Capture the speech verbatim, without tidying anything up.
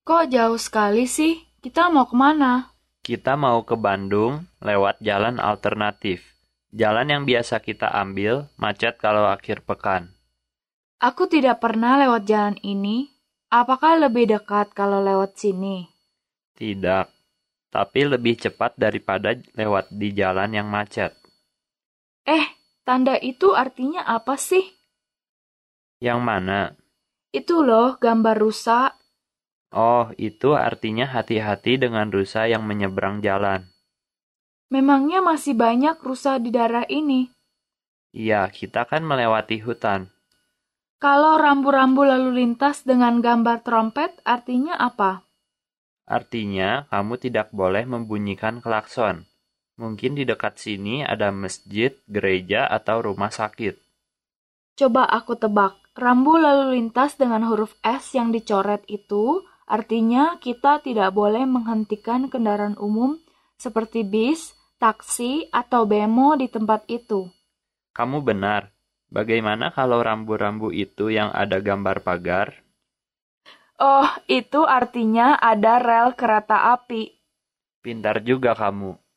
Kok jauh sekali sih? Kita mau kemana? Kita mau ke Bandung lewat jalan alternatif. Jalan yang biasa kita ambil macet kalau akhir pekan. Aku tidak pernah lewat jalan ini. Apakah lebih dekat kalau lewat sini? Tidak, tapi lebih cepat daripada lewat di jalan yang macet. Eh, tanda itu artinya apa sih? Yang mana? Itu loh, gambar rusa. Oh, itu artinya hati-hati dengan rusa yang menyeberang jalan. Memangnya masih banyak rusa di daerah ini? Iya, kita kan melewati hutan. Kalau rambu-rambu lalu lintas dengan gambar trompet, artinya apa? Artinya, kamu tidak boleh membunyikan klakson. Mungkin di dekat sini ada masjid, gereja, atau rumah sakit. Coba aku tebak. Rambu lalu lintas dengan huruf S yang dicoret itu artinya kita tidak boleh menghentikan kendaraan umum seperti bis, taksi, atau bemo di tempat itu. Kamu benar. Bagaimana kalau rambu-rambu itu yang ada gambar pagar? Oh, itu artinya ada rel kereta api. Pintar juga kamu.